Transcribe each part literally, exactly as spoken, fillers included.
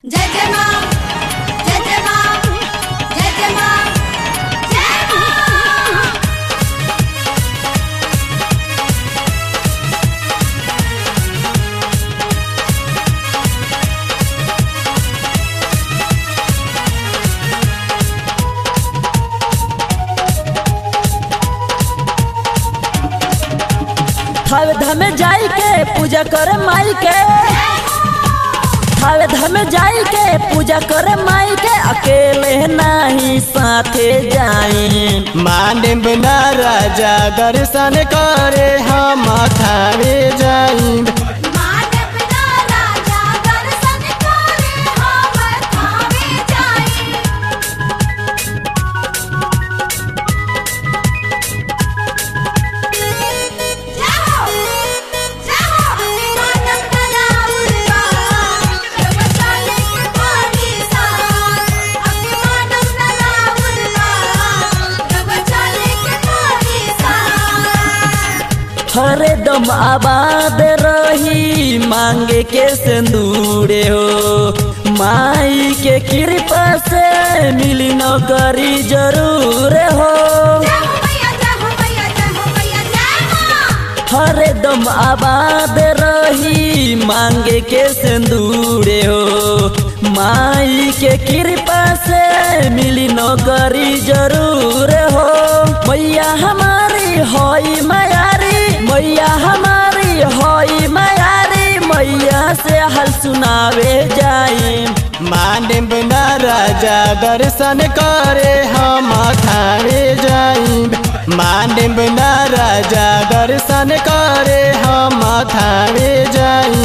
जय जय मां जय जय मां जय जय मां जय मां। थावे धामे जाई के पूजा करे माई के, थावे धामे जाई के पूजा करे माई के, अकेले नहीं साथे जाई। माने बिना राजा दर्शन करे हम थावे जाई। माने बिना राजा दर्शन करे हम थावे जाई। जाओ जाओ मानम नलाउला जब चले के पानी साथ, मानम नलाउला जब चले के पानी साथ। हरे दम आबाद रही मांगे के सिंदूरे हो, माई के कृपा से मिली नौकरी जरूर हो। हरे दम आबाद रही मांगे के सिंदूरे हो, माई के कृपा से मिली नौकरी जरूर हो। मैया हमारी होई मयारी, मैया हमारी होई मयारी, मैया से हल सुनावे जाई। माने बिना राजा दर्शन करे हम थावे जाई। माने बिना राजा दर्शन करे हम थावे जाई।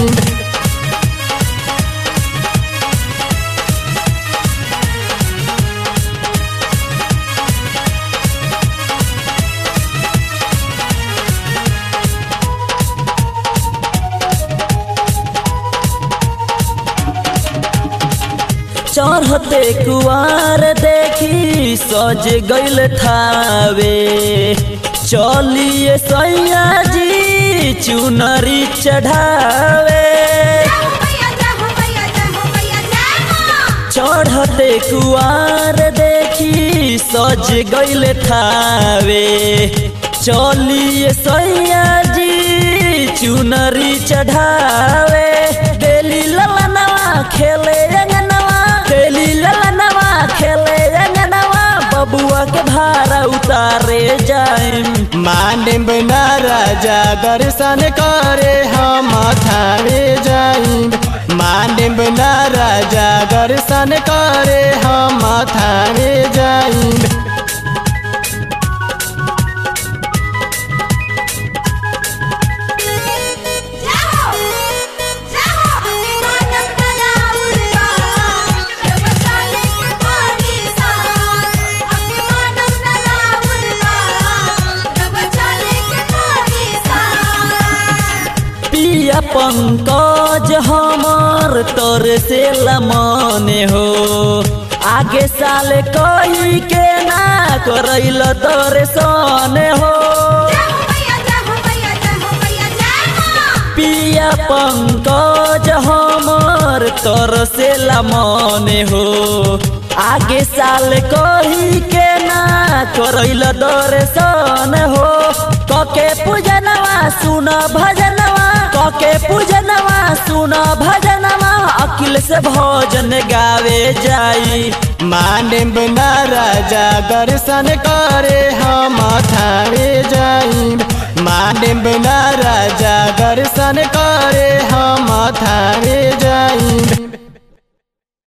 चढ़ते कुआर देखी सज गइल थावे, चलिए सैया जी चुनरी चढ़ावे। चढ़ते कुआर देखी सज गइल थावे, चलिए सैया जी चुनरी चढ़ावे। डेली ललनवा खेले खेले अंगनवा, बबुआ के भारा उतारे जाए। माने बिना राजा दर्शन करे हम थावे जाई। माने बिना राजा दर्शन करे हम थावे जाई। पिया पंकज हमार तोर से लमाने हो, आगे साल कही के ना करैल तोर सोने हो। पिया पंकज हमार तोर से लमाने हो, आगे साल कही के ना करैल तोर सोने हो। कके पूजनवा सुन भजनवा, कके पूजनवा सुन भजनवा, अखिल से भजन गावे जाई। माने बिना राजा दर्शन करे हम थावे जाई। माने बिना राजा दर्शन करे हम थावे